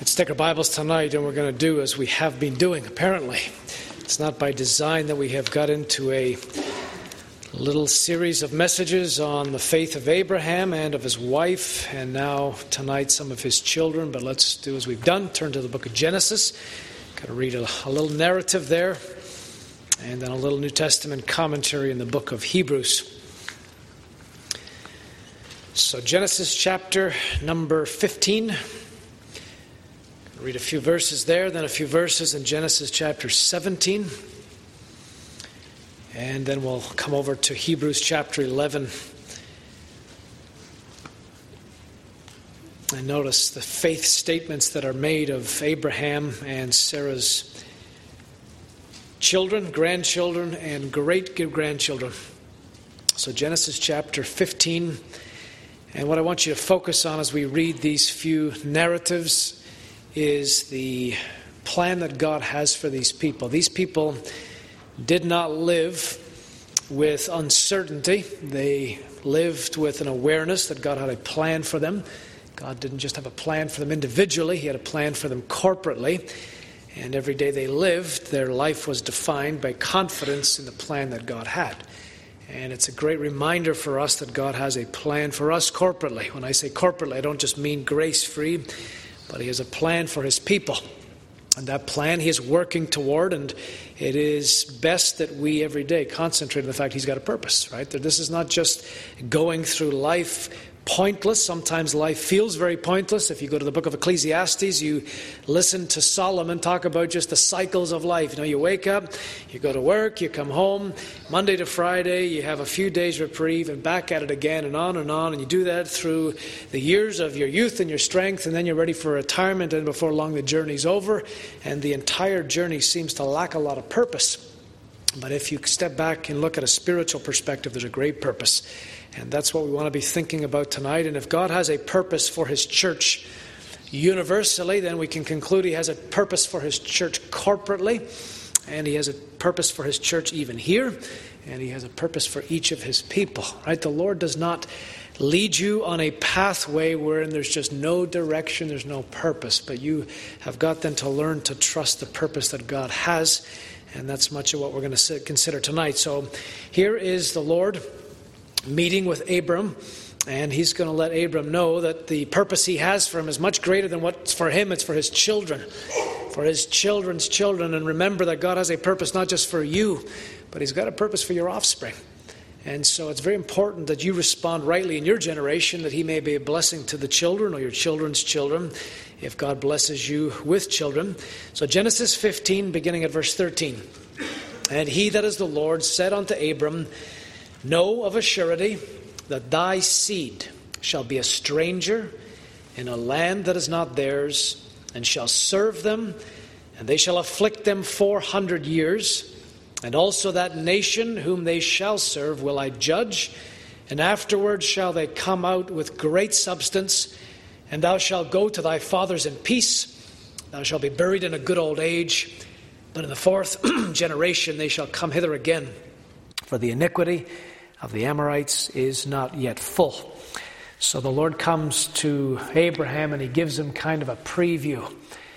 Let's take our Bibles tonight and we're going to do as we have been doing, apparently. It's not by design that we have got into a little series of messages on the faith of Abraham and of his wife, and now tonight some of his children. But let's do as we've done, turn to the book of Genesis. Got to read a little narrative there, and then a little New Testament commentary in the book of Hebrews. So Genesis chapter number 15. Read a few verses there, then a few verses in Genesis chapter 17. And then we'll come over to Hebrews chapter 11. And notice the faith statements that are made of Abraham and Sarah's children, grandchildren, and great-grandchildren. So Genesis chapter 15. And what I want you to focus on as we read these few narratives is the plan that God has for these people. These people did not live with uncertainty. They lived with an awareness that God had a plan for them. God didn't just have a plan for them individually. He had a plan for them corporately. And every day they lived, their life was defined by confidence in the plan that God had. And it's a great reminder for us that God has a plan for us corporately. When I say corporately, I don't just mean grace-free, but He has a plan for His people. And that plan He is working toward, and it is best that we every day concentrate on the fact He's got a purpose, right? That this is not just going through life pointless. Sometimes life feels very pointless. If you go to the book of Ecclesiastes, you listen to Solomon talk about just the cycles of life. You know, you wake up, you go to work, you come home, Monday to Friday, you have a few days reprieve and back at it again and on, and you do that through the years of your youth and your strength, and then you're ready for retirement, and before long the journey's over, and the entire journey seems to lack a lot of purpose. But if you step back and look at a spiritual perspective, there's a great purpose. And that's what we want to be thinking about tonight. And if God has a purpose for His church universally, then we can conclude He has a purpose for His church corporately. And He has a purpose for His church even here. And He has a purpose for each of His people. Right? The Lord does not lead you on a pathway wherein there's just no direction, there's no purpose. But you have got then to learn to trust the purpose that God has. And that's much of what we're going to consider tonight. So here is the Lord meeting with Abram, and He's going to let Abram know that the purpose He has for him is much greater than what's for him. It's for his children, for his children's children. And remember that God has a purpose not just for you, but He's got a purpose for your offspring. And so it's very important that you respond rightly in your generation, that He may be a blessing to the children or your children's children, if God blesses you with children. So Genesis 15, beginning at verse 13. And He, that is the Lord, said unto Abram, Know of a surety that thy seed shall be a stranger in a land that is not theirs, and shall serve them, and they shall afflict them 400 years. And also that nation whom they shall serve will I judge, and afterwards shall they come out with great substance, and thou shalt go to thy fathers in peace. Thou shalt be buried in a good old age, but in the fourth generation they shall come hither again. For the iniquity of the Amorites is not yet full. So the Lord comes to Abraham and He gives him kind of a preview.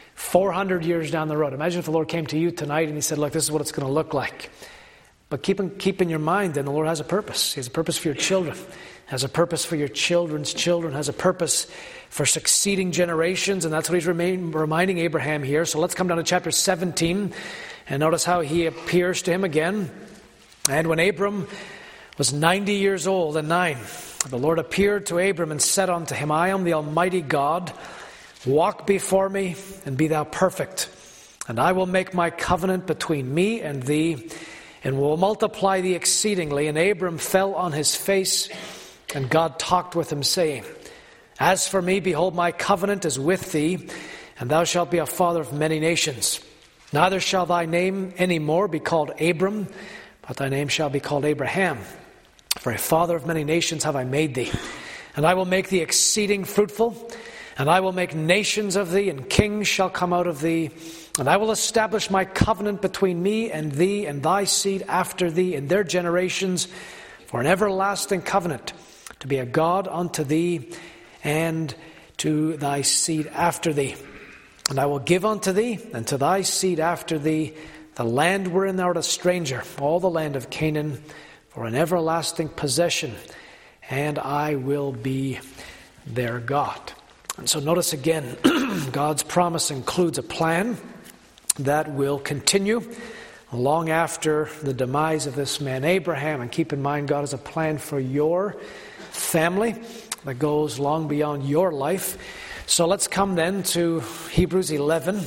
400 years down the road. Imagine if the Lord came to you tonight and He said, look, this is what it's going to look like. But keep in your mind then the Lord has a purpose. He has a purpose for your children. Has a purpose for your children's children. Has a purpose for succeeding generations. And that's what He's reminding Abraham here. So let's come down to chapter 17 and notice how He appears to him again. And when Abram was 90 years old and 9, the Lord appeared to Abram and said unto him, I am the Almighty God. Walk before me and be thou perfect. And I will make my covenant between me and thee, and will multiply thee exceedingly. And Abram fell on his face, and God talked with him, saying, As for me, behold, my covenant is with thee, and thou shalt be a father of many nations. Neither shall thy name any more be called Abram, but thy name shall be called Abraham. For a father of many nations have I made thee. And I will make thee exceeding fruitful, and I will make nations of thee, and kings shall come out of thee. And I will establish my covenant between me and thee and thy seed after thee in their generations, for an everlasting covenant, to be a God unto thee and to thy seed after thee. And I will give unto thee, and to thy seed after thee, the land wherein thou art a stranger, all the land of Canaan, for an everlasting possession, and I will be their God. And so notice again, God's promise includes a plan that will continue long after the demise of this man Abraham. And keep in mind, God has a plan for your family that goes long beyond your life. So let's come then to Hebrews 11.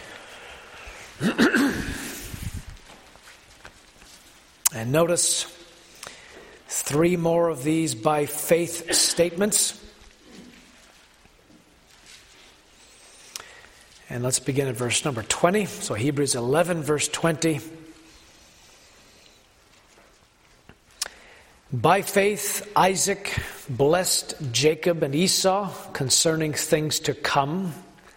And notice 3 more of these by faith statements. And let's begin at verse number 20. So Hebrews 11, verse 20. By faith, Isaac blessed Jacob and Esau concerning things to come.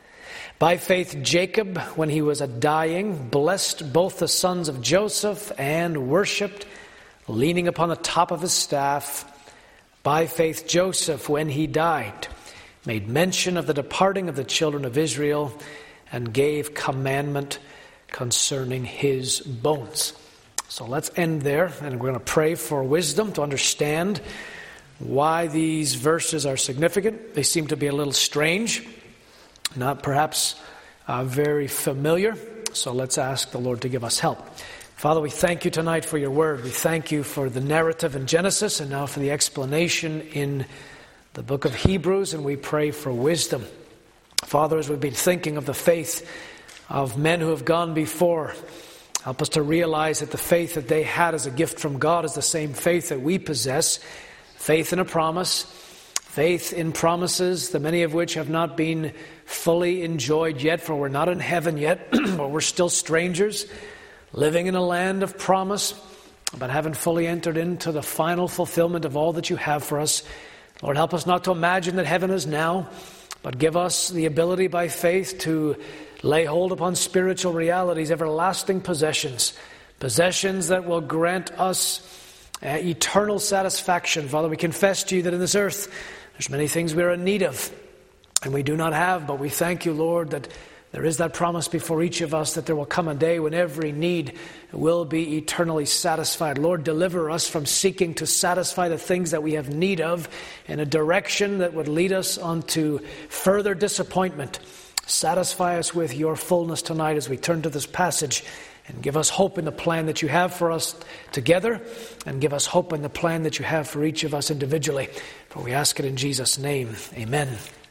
By faith, Jacob, when he was dying, blessed both the sons of Joseph and worshipped, leaning upon the top of his staff. By faith, Joseph, when he died, made mention of the departing of the children of Israel and gave commandment concerning his bones. So let's end there, and we're going to pray for wisdom to understand why these verses are significant. They seem to be a little strange, not perhaps very familiar. So let's ask the Lord to give us help. Father, we thank you tonight for your word. We thank you for the narrative in Genesis and now for the explanation in the book of Hebrews, and we pray for wisdom. Father, as we've been thinking of the faith of men who have gone before, help us to realize that the faith that they had as a gift from God is the same faith that we possess. Faith in a promise, faith in promises, the many of which have not been fully enjoyed yet, for we're not in heaven yet, but we're still strangers, living in a land of promise, but haven't fully entered into the final fulfillment of all that you have for us. Lord, help us not to imagine that heaven is now, but give us the ability by faith to lay hold upon spiritual realities, everlasting possessions, possessions that will grant us eternal satisfaction. Father, we confess to you that in this earth there's many things we are in need of and we do not have, but we thank you, Lord, that there is that promise before each of us that there will come a day when every need will be eternally satisfied. Lord, deliver us from seeking to satisfy the things that we have need of in a direction that would lead us onto further disappointment. Satisfy us with your fullness tonight as we turn to this passage, and give us hope in the plan that you have for us together, and give us hope in the plan that you have for each of us individually. For we ask it in Jesus' name. Amen.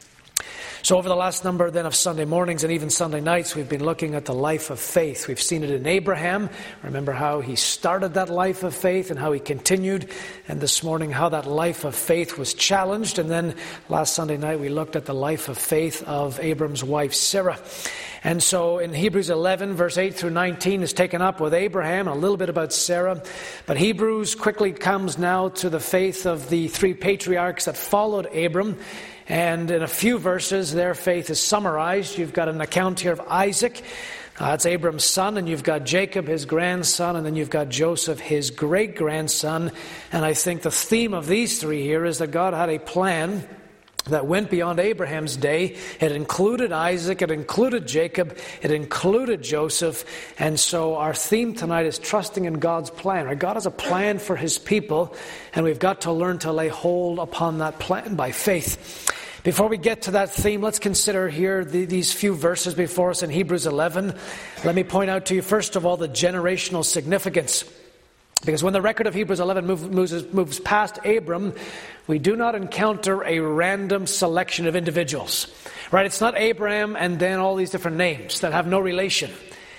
So over the last number then of Sunday mornings and even Sunday nights, we've been looking at the life of faith. We've seen it in Abraham. Remember how he started that life of faith and how he continued. And this morning, how that life of faith was challenged. And then last Sunday night, we looked at the life of faith of Abram's wife, Sarah. And so in Hebrews 11, verse 8 through 19 is taken up with Abraham, a little bit about Sarah. But Hebrews quickly comes now to the faith of the 3 patriarchs that followed Abram. And in a few verses, their faith is summarized. You've got an account here of Isaac. That's Abram's son. And you've got Jacob, his grandson. And then you've got Joseph, his great-grandson. And I think the theme of these 3 here is that God had a plan that went beyond Abraham's day. It included Isaac, it included Jacob, it included Joseph. And so our theme tonight is trusting in God's plan. Right? God has a plan for his people, and we've got to learn to lay hold upon that plan by faith. Before we get to that theme, let's consider here these few verses before us in Hebrews 11. Let me point out to you, first of all, the generational significance. Because when the record of Hebrews 11 moves past Abram, we do not encounter a random selection of individuals. Right? It's not Abraham and then all these different names that have no relation.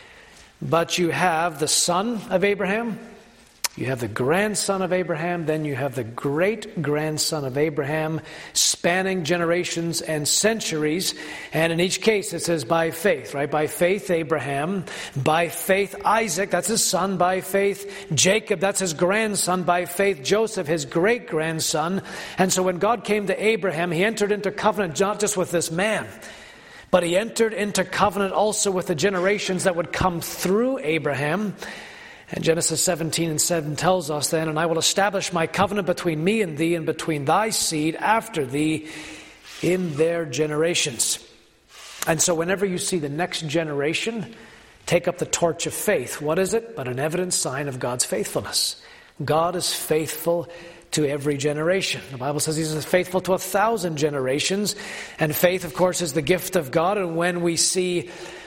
But you have the son of Abraham, you have the grandson of Abraham, then you have the great-grandson of Abraham, spanning generations and centuries. And in each case it says by faith, right? By faith Abraham, by faith Isaac, that's his son, by faith Jacob, that's his grandson, by faith Joseph, his great-grandson. And so when God came to Abraham, he entered into covenant not just with this man, but he entered into covenant also with the generations that would come through Abraham. And Genesis 17:7 tells us then, and I will establish my covenant between me and thee and between thy seed after thee in their generations. And so whenever you see the next generation take up the torch of faith, what is it but an evident sign of God's faithfulness? God is faithful to every generation. The Bible says He's faithful to 1,000 generations. And faith, of course, is the gift of God. And when we see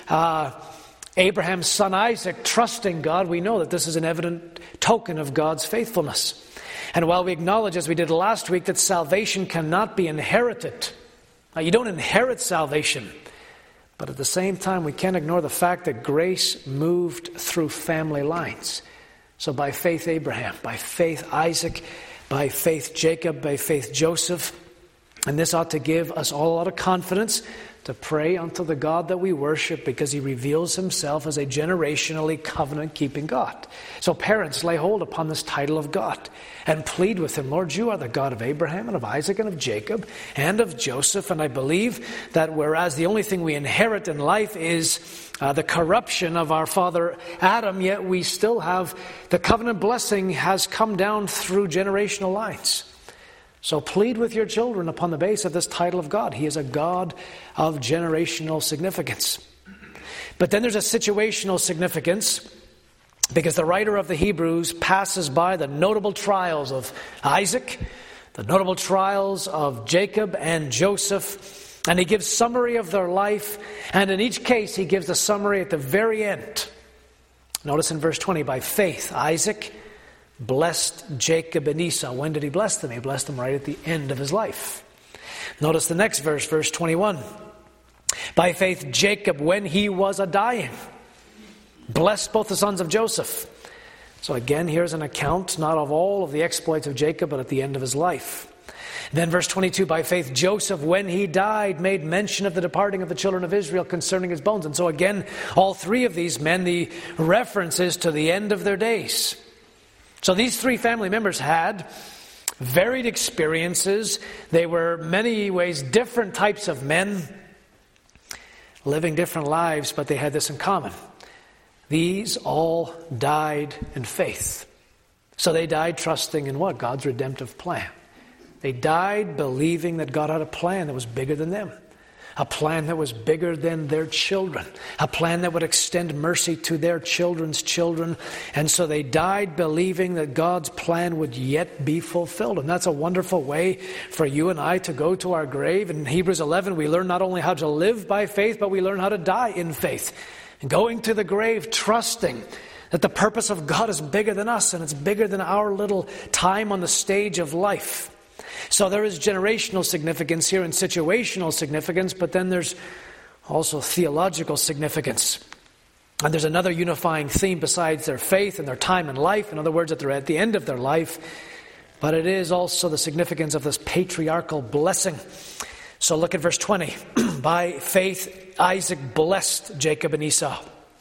Abraham's son Isaac trusting God, we know that this is an evident token of God's faithfulness. And while we acknowledge, as we did last week, that salvation cannot be inherited, you don't inherit salvation. But at the same time, we can't ignore the fact that grace moved through family lines. So by faith Abraham, by faith Isaac, by faith Jacob, by faith Joseph. And this ought to give us all a lot of confidence to pray unto the God that we worship, because He reveals Himself as a generationally covenant-keeping God. So parents, lay hold upon this title of God and plead with Him, Lord, You are the God of Abraham and of Isaac and of Jacob and of Joseph. And I believe that whereas the only thing we inherit in life is the corruption of our father Adam, yet we still have the covenant blessing has come down through generational lines. So plead with your children upon the base of this title of God. He is a God of generational significance. But then there's a situational significance, because the writer of the Hebrews passes by the notable trials of Isaac, the notable trials of Jacob and Joseph, and he gives summary of their life, and in each case he gives the summary at the very end. Notice in verse 20, by faith Isaac blessed Jacob and Esau. When did he bless them? He blessed them right at the end of his life. Notice the next verse, verse 21. By faith Jacob, when he was a-dying, blessed both the sons of Joseph. So again, here's an account not of all of the exploits of Jacob, but at the end of his life. Then verse 22, by faith Joseph, when he died, made mention of the departing of the children of Israel concerning his bones. And so again, all three of these men, the references to the end of their days. So these three family members had varied experiences. They were many ways different types of men, living different lives, but they had this in common. These all died in faith. So they died trusting in what? God's redemptive plan. They died believing that God had a plan that was bigger than them. A plan that was bigger than their children. A plan that would extend mercy to their children's children. And so they died believing that God's plan would yet be fulfilled. And that's a wonderful way for you and I to go to our grave. In Hebrews 11, we learn not only how to live by faith, but we learn how to die in faith. And going to the grave trusting that the purpose of God is bigger than us, and it's bigger than our little time on the stage of life. So there is generational significance here and situational significance, but then there's also theological significance. And there's another unifying theme besides their faith and their time in life. In other words, that they're at the end of their life. But it is also the significance of this patriarchal blessing. So look at verse 20. By faith, Isaac blessed Jacob and Esau.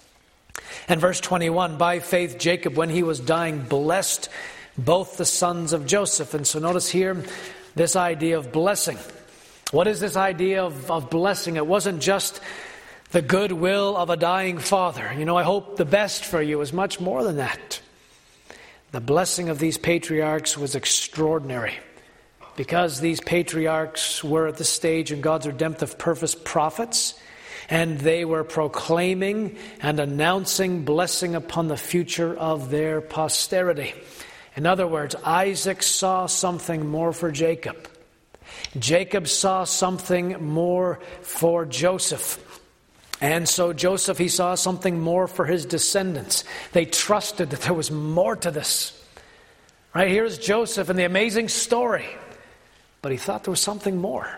And verse 21, by faith, Jacob, when he was dying, blessed both the sons of Joseph. And so notice here this idea of blessing. What is this idea of blessing? It wasn't just the goodwill of a dying father. You know, I hope the best for you is much more than that. The blessing of these patriarchs was extraordinary, because these patriarchs were at this stage in God's redemptive purpose prophets, and they were proclaiming and announcing blessing upon the future of their posterity. In other words, Isaac saw something more for Jacob. Jacob saw something more for Joseph. And so Joseph, he saw something more for his descendants. They trusted that there was more to this. Right, here's Joseph and the amazing story. But he thought there was something more.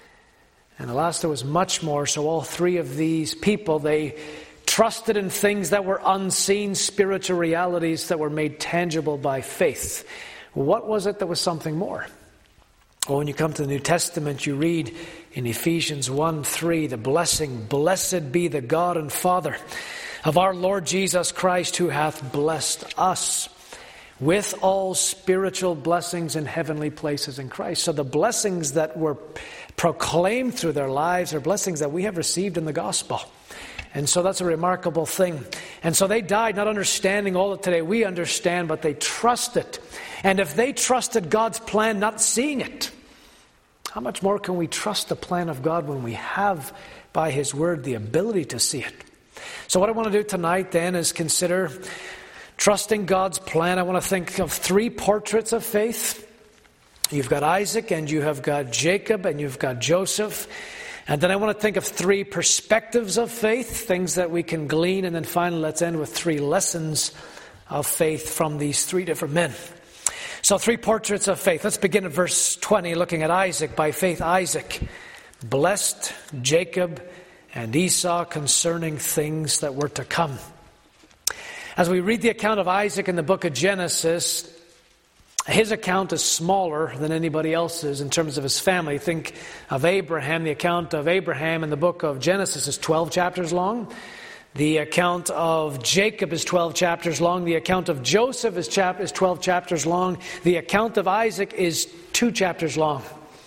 And alas, there was much more. So all three of these people, they trusted in things that were unseen, spiritual realities that were made tangible by faith. What was it that was something more? Well, when you come to the New Testament, you read in Ephesians 1:3, the blessing, blessed be the God and Father of our Lord Jesus Christ, who hath blessed us with all spiritual blessings in heavenly places in Christ. So the blessings that were proclaimed through their lives are blessings that we have received in the gospel. And so that's a remarkable thing. And so they died not understanding all that today we understand, but they trusted. And if they trusted God's plan, not seeing it, how much more can we trust the plan of God when we have by his word the ability to see it. So what I want to do tonight then is consider trusting God's plan. I want to think of three portraits of faith. You've got Isaac, and you have got Jacob, and you've got Joseph. And then I want to think of three perspectives of faith, things that we can glean. And then finally, let's end with three lessons of faith from these three different men. So three portraits of faith. Let's begin at verse 20, looking at Isaac. By faith, Isaac blessed Jacob and Esau concerning things that were to come. As we read the account of Isaac in the book of Genesis, his account is smaller than anybody else's in terms of his family. Think of Abraham. The account of Abraham in the book of Genesis is 12 chapters long. The account of Jacob is 12 chapters long. The account of Joseph is 12 chapters long. The account of Isaac is 2 chapters long.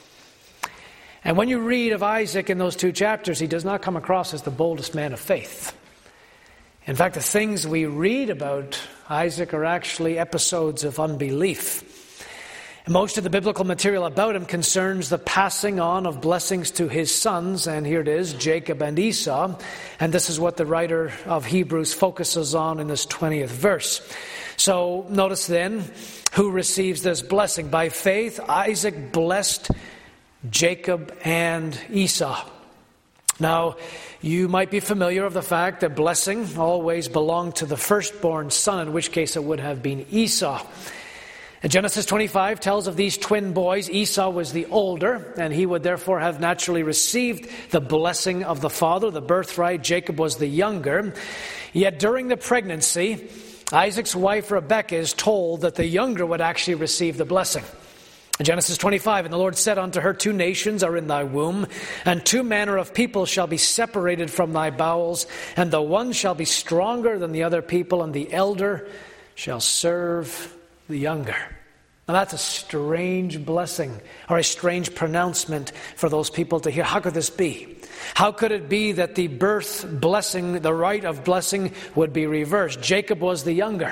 And when you read of Isaac in those 2 chapters, he does not come across as the boldest man of faith. In fact, the things we read about Isaac are actually episodes of unbelief. Most of the biblical material about him concerns the passing on of blessings to his sons, and here it is, Jacob and Esau. And this is what the writer of Hebrews focuses on in this 20th verse. So notice then who receives this blessing. By faith, Isaac blessed Jacob and Esau. Now, you might be familiar of the fact that blessing always belonged to the firstborn son, in which case it would have been Esau. And Genesis 25 tells of these twin boys. Esau was the older, and he would therefore have naturally received the blessing of the father, the birthright. Jacob was the younger. Yet during the pregnancy, Isaac's wife Rebekah is told that the younger would actually receive the blessing. In Genesis 25, and the Lord said unto her, 2 nations are in thy womb, and 2 manner of people shall be separated from thy bowels, and the one shall be stronger than the other people, and the elder shall serve the younger. Now that's a strange blessing, or a strange pronouncement for those people to hear. How could this be? How could it be that the birth blessing, the right of blessing, would be reversed? Jacob was the younger.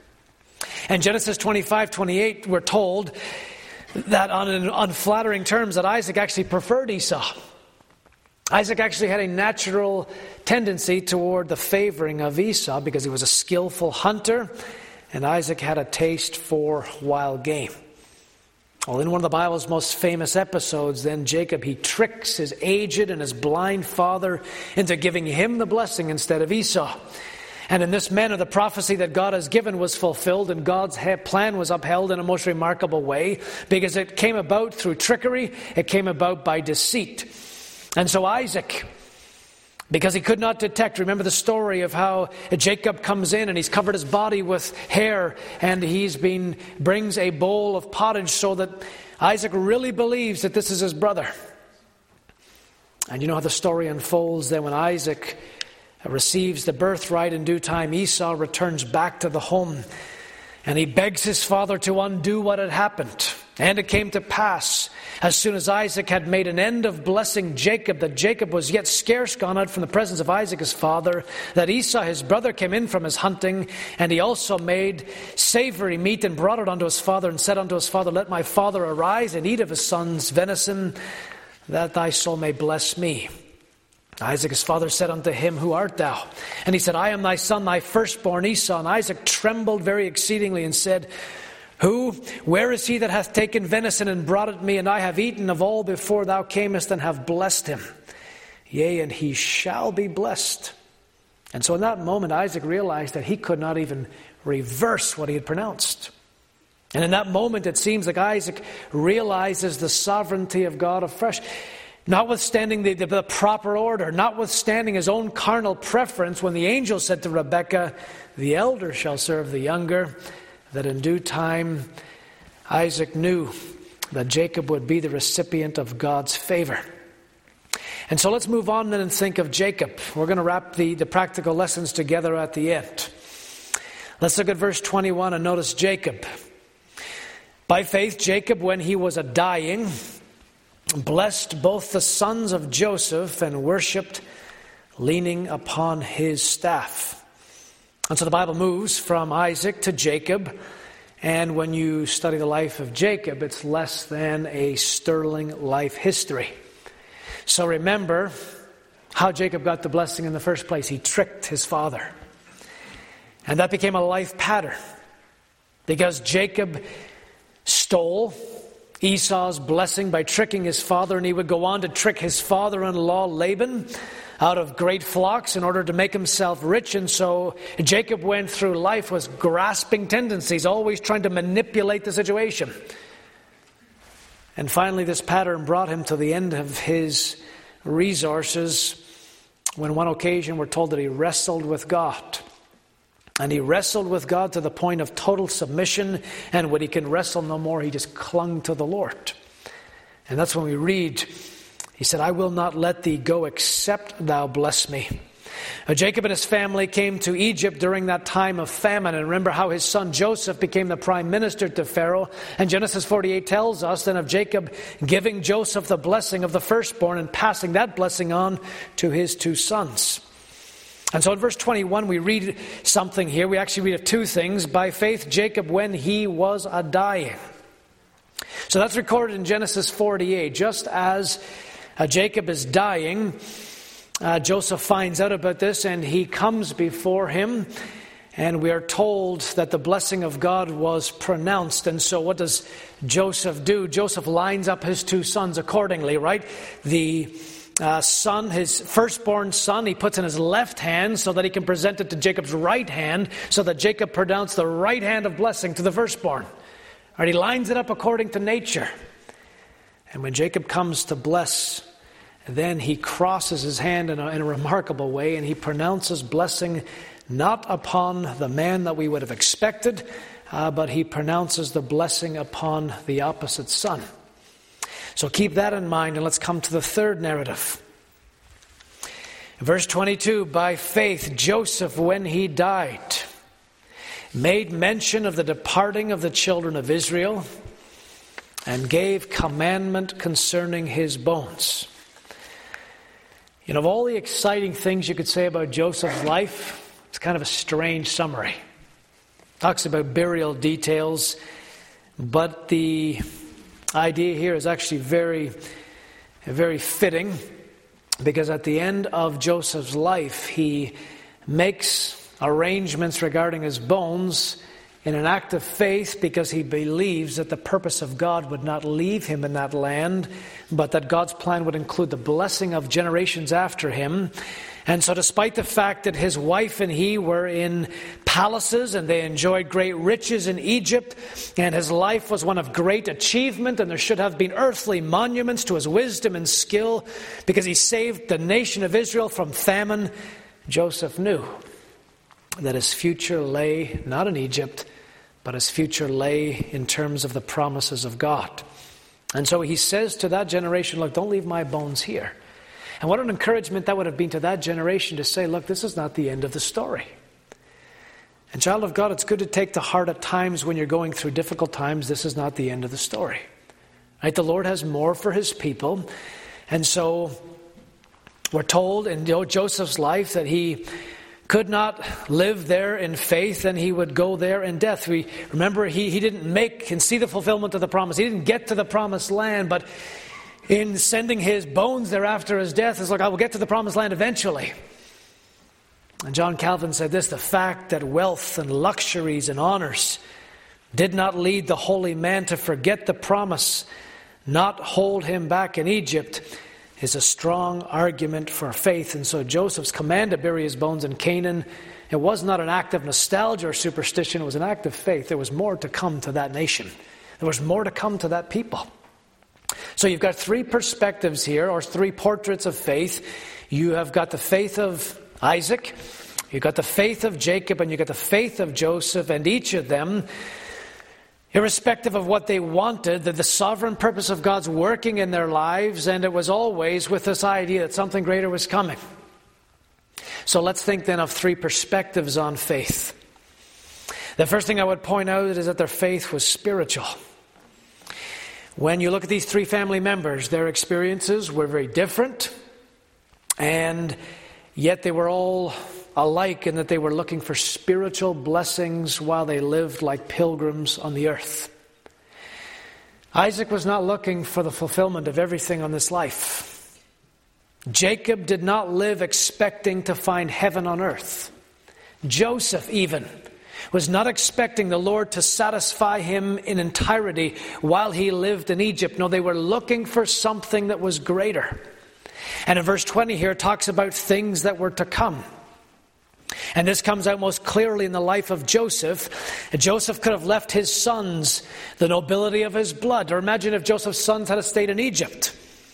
In Genesis 25:28, we're told that on unflattering terms that Isaac actually preferred Esau. Isaac actually had a natural tendency toward the favoring of Esau because he was a skillful hunter, and Isaac had a taste for wild game. Well, in one of the Bible's most famous episodes, then Jacob, he tricks his aged and his blind father into giving him the blessing instead of Esau. And in this manner, the prophecy that God has given was fulfilled, and God's plan was upheld in a most remarkable way, because it came about through trickery, it came about by deceit. And so Isaac, because he could not detect, remember the story of how Jacob comes in and he's covered his body with hair, and brings a bowl of pottage so that Isaac really believes that this is his brother. And you know how the story unfolds then when Isaac receives the birthright in due time. Esau returns back to the home, and he begs his father to undo what had happened. And it came to pass, as soon as Isaac had made an end of blessing Jacob, that Jacob was yet scarce gone out from the presence of Isaac his father, that Esau his brother came in from his hunting, and he also made savory meat and brought it unto his father, and said unto his father, Let my father arise and eat of his son's venison, that thy soul may bless me. Isaac his father said unto him, Who art thou? And he said, I am thy son, thy firstborn Esau. And Isaac trembled very exceedingly and said, Where is he that hath taken venison and brought it me? And I have eaten of all before thou camest, and have blessed him. Yea, and he shall be blessed. And so in that moment, Isaac realized that he could not even reverse what he had pronounced. And in that moment, it seems like Isaac realizes the sovereignty of God afresh. Notwithstanding the proper order, notwithstanding his own carnal preference, when the angel said to Rebekah, The elder shall serve the younger, that in due time Isaac knew that Jacob would be the recipient of God's favor. And so let's move on then and think of Jacob. We're going to wrap the practical lessons together at the end. Let's look at verse 21 and notice Jacob. By faith, Jacob, when he was a-dying, blessed both the sons of Joseph and worshipped, leaning upon his staff. And so the Bible moves from Isaac to Jacob, and when you study the life of Jacob, it's less than a sterling life history. So remember, how Jacob got the blessing in the first place. He tricked his father. And that became a life pattern, because Jacob stole Esau's blessing by tricking his father, and he would go on to trick his father-in-law Laban out of great flocks in order to make himself rich. And so Jacob went through life with grasping tendencies, always trying to manipulate the situation. And finally, this pattern brought him to the end of his resources when one occasion we're told that he wrestled with God. And he wrestled with God to the point of total submission. And when he can wrestle no more, he just clung to the Lord. And that's when we read, he said, I will not let thee go except thou bless me. Now, Jacob and his family came to Egypt during that time of famine. And remember how his son Joseph became the prime minister to Pharaoh. And Genesis 48 tells us then of Jacob giving Joseph the blessing of the firstborn and passing that blessing on to his two sons. And so in verse 21, we read something here. We actually read of two things. By faith, Jacob, when he was a-dying. So that's recorded in Genesis 48. Just as Jacob is dying, Joseph finds out about this and he comes before him. And we are told that the blessing of God was pronounced. And so what does Joseph do? Joseph lines up his two sons accordingly, right? The son, his firstborn son, he puts in his left hand so that he can present it to Jacob's right hand, so that Jacob pronounced the right hand of blessing to the firstborn. Right, he lines it up according to nature. And when Jacob comes to bless, then he crosses his hand in a remarkable way, and he pronounces blessing not upon the man that we would have expected, but he pronounces the blessing upon the opposite son. So keep that in mind, and let's come to the third narrative. Verse 22, by faith Joseph, when he died, made mention of the departing of the children of Israel, and gave commandment concerning his bones. You know, of all the exciting things you could say about Joseph's life, it's kind of a strange summary. Talks about burial details, but the idea here is actually very, very fitting, because at the end of Joseph's life, he makes arrangements regarding his bones in an act of faith, because he believes that the purpose of God would not leave him in that land, but that God's plan would include the blessing of generations after him. And so despite the fact that his wife and he were in palaces and they enjoyed great riches in Egypt, and his life was one of great achievement, and there should have been earthly monuments to his wisdom and skill because he saved the nation of Israel from famine, Joseph knew that his future lay not in Egypt, but his future lay in terms of the promises of God. And so he says to that generation, look, don't leave my bones here. And what an encouragement that would have been to that generation to say, look, this is not the end of the story. And child of God, it's good to take to heart at times when you're going through difficult times, this is not the end of the story. Right? The Lord has more for his people. And so we're told in Joseph's life that he could not live there in faith, and he would go there in death. We remember he didn't make and see the fulfillment of the promise. He didn't get to the promised land, but in sending his bones there after his death, is like, I will get to the promised land eventually. And John Calvin said this, the fact that wealth and luxuries and honors did not lead the holy man to forget the promise, not hold him back in Egypt, is a strong argument for faith. And so Joseph's command to bury his bones in Canaan, it was not an act of nostalgia or superstition, it was an act of faith. There was more to come to that nation. There was more to come to that people. So you've got three perspectives here, or three portraits of faith. You have got the faith of Isaac, you've got the faith of Jacob, and you've got the faith of Joseph, and each of them, irrespective of what they wanted, that the sovereign purpose of God's working in their lives, and it was always with this idea that something greater was coming. So let's think then of three perspectives on faith. The first thing I would point out is that their faith was spiritual. When you look at these three family members, their experiences were very different, and yet they were all alike in that they were looking for spiritual blessings while they lived like pilgrims on the earth. Isaac was not looking for the fulfillment of everything on this life. Jacob did not live expecting to find heaven on earth. Joseph even was not expecting the Lord to satisfy him in entirety while he lived in Egypt. No, they were looking for something that was greater. And in verse 20 here, it talks about things that were to come. And this comes out most clearly in the life of Joseph. Joseph could have left his sons the nobility of his blood. Or imagine if Joseph's sons had stayed in Egypt.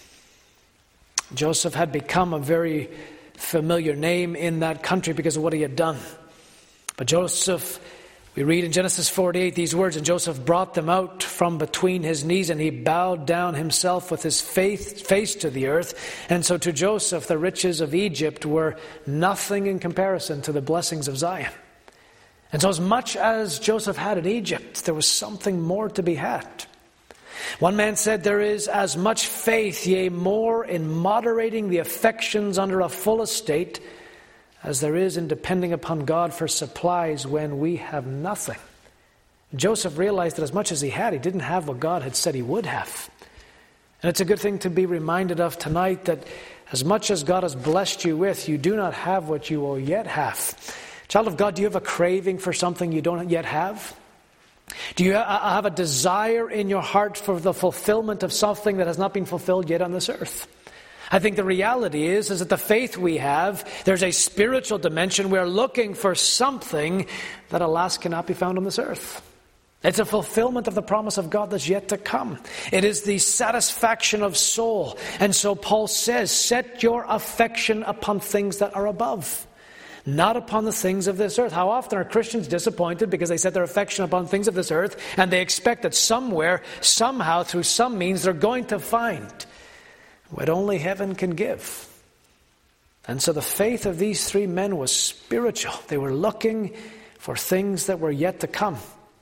Joseph had become a very familiar name in that country because of what he had done. But Joseph, we read in Genesis 48 these words, and Joseph brought them out from between his knees, and he bowed down himself with his face to the earth. And so to Joseph, the riches of Egypt were nothing in comparison to the blessings of Zion. And so as much as Joseph had in Egypt, there was something more to be had. One man said, there is as much faith, yea, more in moderating the affections under a full estate as there is in depending upon God for supplies when we have nothing. Joseph realized that as much as he had, he didn't have what God had said he would have. And it's a good thing to be reminded of tonight that as much as God has blessed you with, you do not have what you will yet have. Child of God, do you have a craving for something you don't yet have? Do you have a desire in your heart for the fulfillment of something that has not been fulfilled yet on this earth? I think the reality is that the faith we have, there's a spiritual dimension. We're looking for something that, alas, cannot be found on this earth. It's a fulfillment of the promise of God that's yet to come. It is the satisfaction of soul. And so Paul says, set your affection upon things that are above, not upon the things of this earth. How often are Christians disappointed because they set their affection upon things of this earth and they expect that somewhere, somehow, through some means, they're going to find what only heaven can give. And so the faith of these three men was spiritual. They were looking for things that were yet to come.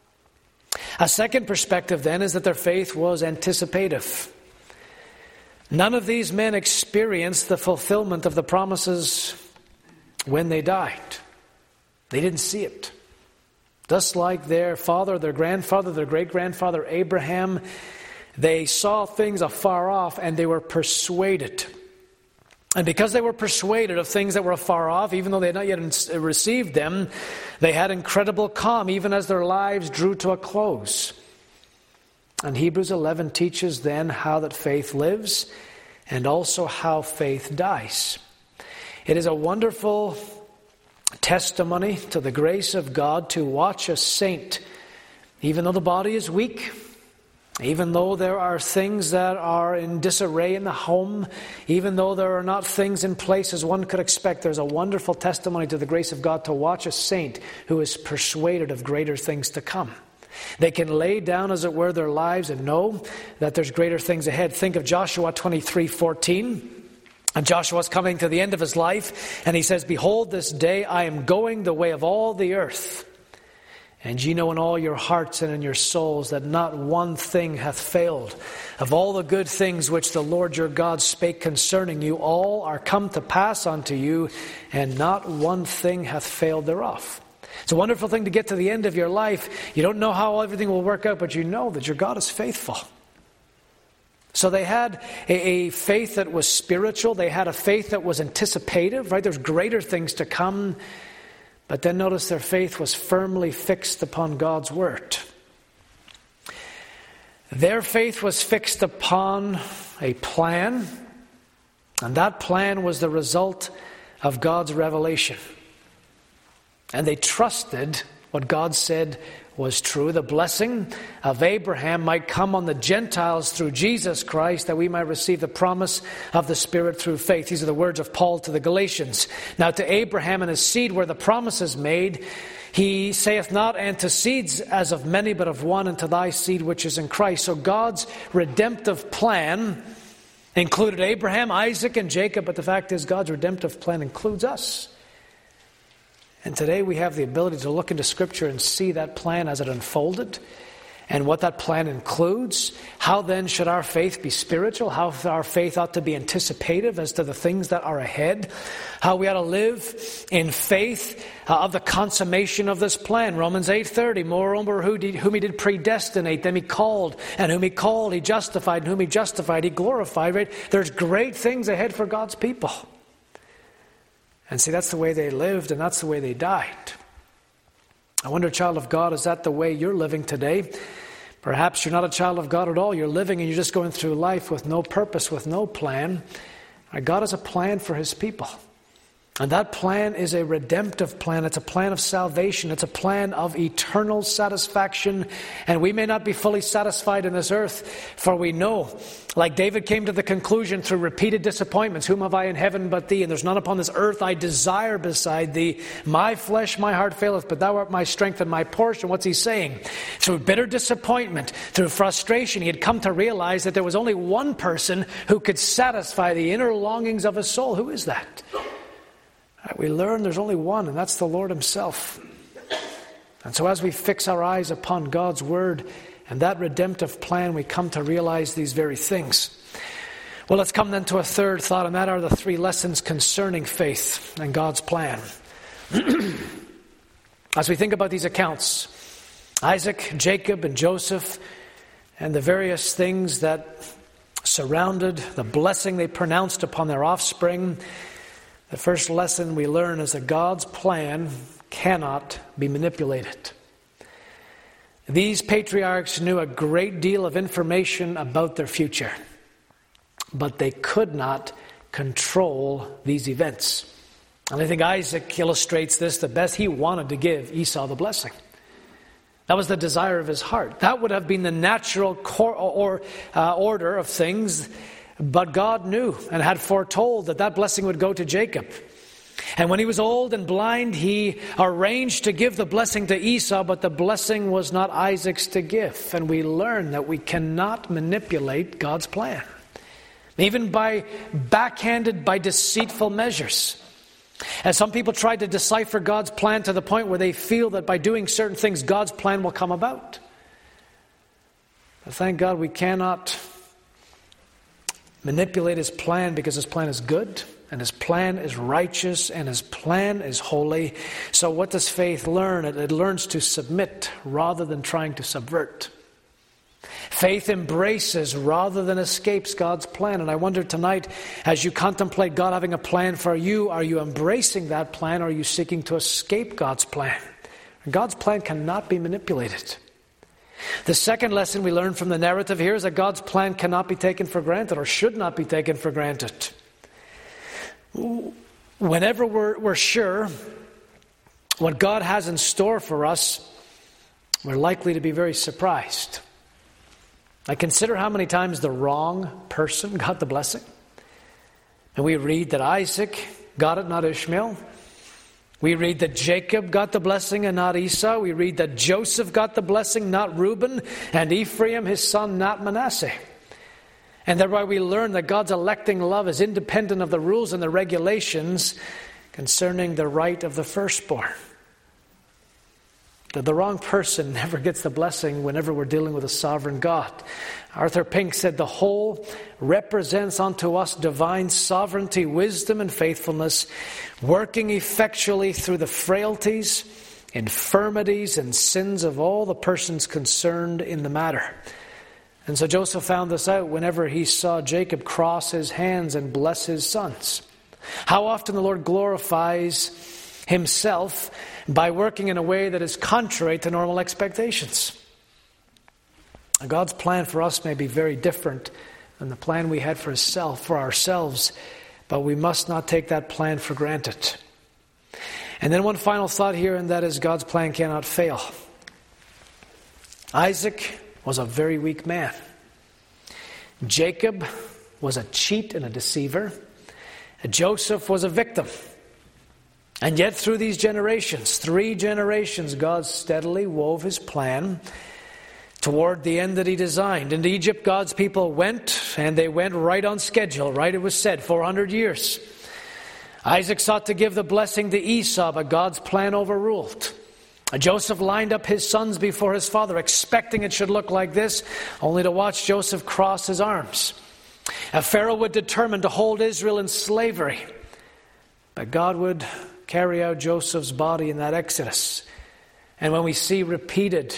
A second perspective then is that their faith was anticipative. None of these men experienced the fulfillment of the promises when they died. They didn't see it. Just like their father, their grandfather, their great-grandfather Abraham, they saw things afar off and they were persuaded. And because they were persuaded of things that were afar off, even though they had not yet received them, they had incredible calm even as their lives drew to a close. And Hebrews 11 teaches then how that faith lives and also how faith dies. It is a wonderful testimony to the grace of God to watch a saint, even though the body is weak, even though there are things that are in disarray in the home, even though there are not things in place as one could expect, there's a wonderful testimony to the grace of God to watch a saint who is persuaded of greater things to come. They can lay down, as it were, their lives and know that there's greater things ahead. Think of Joshua 23:14. And Joshua's coming to the end of his life, and he says, behold, this day I am going the way of all the earth. And ye know in all your hearts and in your souls that not one thing hath failed. Of all the good things which the Lord your God spake concerning you, all are come to pass unto you, and not one thing hath failed thereof. It's a wonderful thing to get to the end of your life. You don't know how everything will work out, but you know that your God is faithful. So they had a faith that was spiritual. They had a faith that was anticipative, right? There's greater things to come. But then notice their faith was firmly fixed upon God's word. Their faith was fixed upon a plan, and that plan was the result of God's revelation. And they trusted what God said was true. The blessing of Abraham might come on the Gentiles through Jesus Christ, that we might receive the promise of the Spirit through faith. These are the words of Paul to the Galatians. Now to Abraham and his seed were the promises made. He saith not, and to seeds as of many, but of one, and to thy seed which is in Christ. So God's redemptive plan included Abraham, Isaac, and Jacob, but the fact is God's redemptive plan includes us. And today we have the ability to look into Scripture and see that plan as it unfolded and what that plan includes. How then should our faith be spiritual? How our faith ought to be anticipative as to the things that are ahead. How we ought to live in faith of the consummation of this plan. Romans 8:30, moreover, whom he did predestinate, them he called, and whom he called, he justified, and whom he justified, he glorified. Right? There's great things ahead for God's people. And see, that's the way they lived, and that's the way they died. I wonder, child of God, is that the way you're living today? Perhaps you're not a child of God at all. You're living and you're just going through life with no purpose, with no plan. God has a plan for his people. And that plan is a redemptive plan. It's a plan of salvation. It's a plan of eternal satisfaction. And we may not be fully satisfied in this earth, for we know, like David came to the conclusion through repeated disappointments, whom have I in heaven but thee? And there's none upon this earth I desire beside thee. My flesh, my heart faileth, but thou art my strength and my portion. What's he saying? Through bitter disappointment, through frustration, he had come to realize that there was only one person who could satisfy the inner longings of his soul. Who is that? We learn there's only one, and that's the Lord himself. And so as we fix our eyes upon God's word and that redemptive plan, we come to realize these very things. Well, let's come then to a third thought, and that are the three lessons concerning faith and God's plan. As we think about these accounts, Isaac, Jacob, and Joseph, and the various things that surrounded the blessing they pronounced upon their offspring, the first lesson we learn is that God's plan cannot be manipulated. These patriarchs knew a great deal of information about their future, but they could not control these events. And I think Isaac illustrates this the best. He wanted to give Esau the blessing. That was the desire of his heart. That would have been the natural order of things. But God knew and had foretold that that blessing would go to Jacob. And when he was old and blind, he arranged to give the blessing to Esau, but the blessing was not Isaac's to give. And we learn that we cannot manipulate God's plan, even by deceitful measures. And some people try to decipher God's plan to the point where they feel that by doing certain things, God's plan will come about. But thank God we cannot manipulate his plan, because his plan is good and his plan is righteous and his plan is holy. So what does faith learn? It learns to submit rather than trying to subvert. Faith embraces rather than escapes God's plan. And I wonder tonight, as you contemplate God having a plan for you, are you embracing that plan, or are you seeking to escape God's plan? God's plan cannot be manipulated. The second lesson we learn from the narrative here is that God's plan cannot be taken for granted, or should not be taken for granted. Whenever we're sure what God has in store for us, we're likely to be very surprised. I consider how many times the wrong person got the blessing. And we read that Isaac got it, not Ishmael. We read that Jacob got the blessing and not Esau. We read that Joseph got the blessing, not Reuben, and Ephraim, his son, not Manasseh. And thereby we learn that God's electing love is independent of the rules and the regulations concerning the right of the firstborn. That the wrong person never gets the blessing whenever we're dealing with a sovereign God. Arthur Pink said the whole represents unto us divine sovereignty, wisdom, and faithfulness, working effectually through the frailties, infirmities, and sins of all the persons concerned in the matter. And so Joseph found this out whenever he saw Jacob cross his hands and bless his sons. How often the Lord glorifies himself by working in a way that is contrary to normal expectations. God's plan for us may be very different than the plan we had for ourselves, but we must not take that plan for granted. And then one final thought here, and that is God's plan cannot fail. Isaac was a very weak man. Jacob was a cheat and a deceiver. Joseph was a victim. And yet through these generations, 3 generations, God steadily wove his plan toward the end that he designed. Into Egypt, God's people went, and they went right on schedule, right? It was said, 400 years. Isaac sought to give the blessing to Esau, but God's plan overruled. Joseph lined up his sons before his father, expecting it should look like this, only to watch Joseph cross his arms. Pharaoh would determine to hold Israel in slavery, but God would carry out Joseph's body in that Exodus. And when we see repeated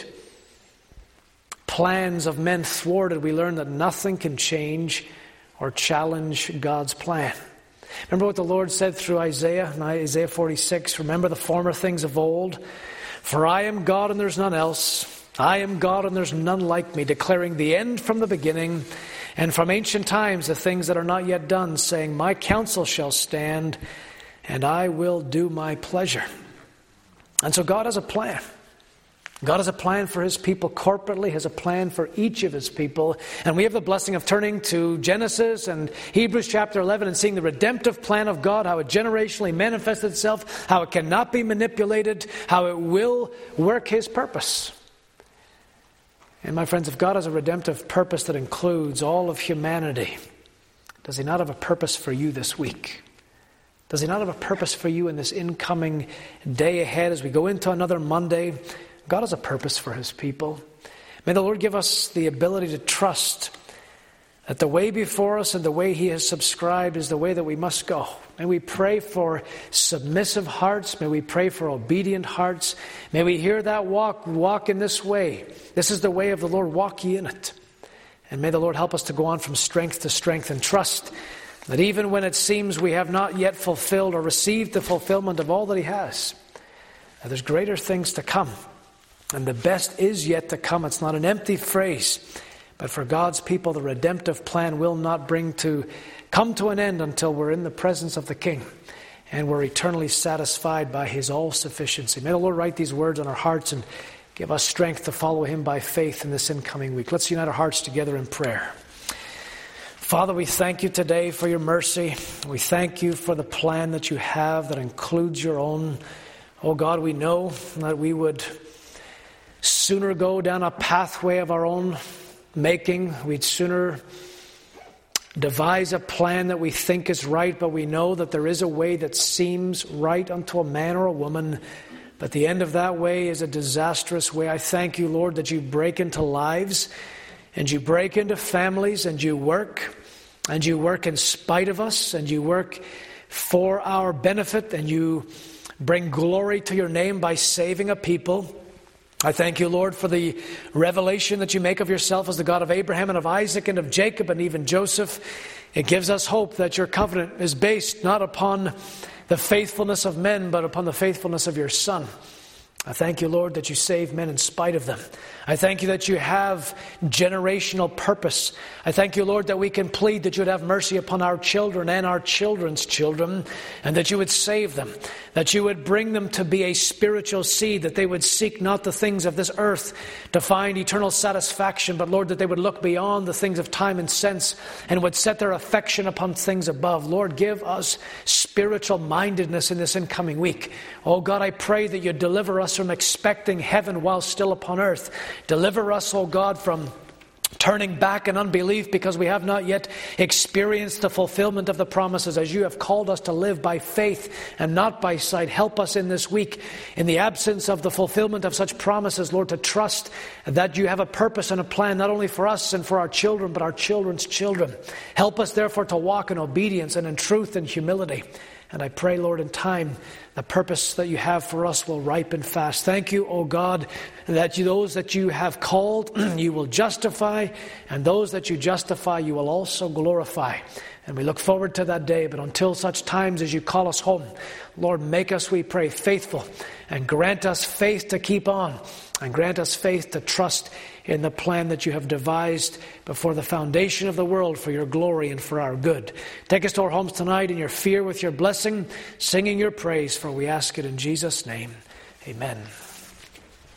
plans of men thwarted, we learn that nothing can change or challenge God's plan. Remember what the Lord said through Isaiah, in Isaiah 46, remember the former things of old. For I am God and there's none else. I am God and there's none like me, declaring the end from the beginning, and from ancient times the things that are not yet done, saying, my counsel shall stand, and I will do my pleasure. And so God has a plan. God has a plan for His people corporately, has a plan for each of His people. And we have the blessing of turning to Genesis and Hebrews chapter 11 and seeing the redemptive plan of God, how it generationally manifests itself, how it cannot be manipulated, how it will work His purpose. And my friends, if God has a redemptive purpose that includes all of humanity, does He not have a purpose for you this week? Does He not have a purpose for you in this incoming day ahead as we go into another Monday? God has a purpose for His people. May the Lord give us the ability to trust that the way before us and the way He has subscribed is the way that we must go. May we pray for submissive hearts. May we pray for obedient hearts. May we hear that walk in this way. This is the way of the Lord, walk ye in it. And may the Lord help us to go on from strength to strength and trust that even when it seems we have not yet fulfilled or received the fulfillment of all that He has, that there's greater things to come. And the best is yet to come. It's not an empty phrase. But for God's people, the redemptive plan will not come to an end until we're in the presence of the King. And we're eternally satisfied by His all-sufficiency. May the Lord write these words on our hearts and give us strength to follow Him by faith in this incoming week. Let's unite our hearts together in prayer. Father, we thank You today for Your mercy. We thank You for the plan that You have that includes Your own. Oh God, we know that we would sooner go down a pathway of our own making. We'd sooner devise a plan that we think is right, but we know that there is a way that seems right unto a man or a woman, but the end of that way is a disastrous way. I thank You, Lord, that You break into lives and You break into families and You work in spite of us, and You work for our benefit, and You bring glory to Your name by saving a people. I thank You, Lord, for the revelation that You make of Yourself as the God of Abraham and of Isaac and of Jacob and even Joseph. It gives us hope that Your covenant is based not upon the faithfulness of men, but upon the faithfulness of Your Son. I thank You, Lord, that You save men in spite of them. I thank You that You have generational purpose. I thank You, Lord, that we can plead that You would have mercy upon our children and our children's children, and that You would save them, that You would bring them to be a spiritual seed, that they would seek not the things of this earth to find eternal satisfaction, but, Lord, that they would look beyond the things of time and sense and would set their affection upon things above. Lord, give us spiritual mindedness in this incoming week. Oh God, I pray that You deliver us from expecting heaven while still upon earth. Deliver us, oh God, from turning back in unbelief because we have not yet experienced the fulfillment of the promises as You have called us to live by faith and not by sight. Help us in this week, in the absence of the fulfillment of such promises, Lord, to trust that You have a purpose and a plan not only for us and for our children, but our children's children. Help us, therefore, to walk in obedience and in truth and humility. And I pray, Lord, in time, the purpose that You have for us will ripen fast. Thank You, O God, that those that You have called, You will justify, and those that You justify, You will also glorify. And we look forward to that day. But until such times as You call us home, Lord, make us, we pray, faithful, and grant us faith to keep on, and grant us faith to trust in the plan that You have devised before the foundation of the world for Your glory and for our good. Take us to our homes tonight in Your fear with Your blessing, singing Your praise, for we ask it in Jesus' name. Amen.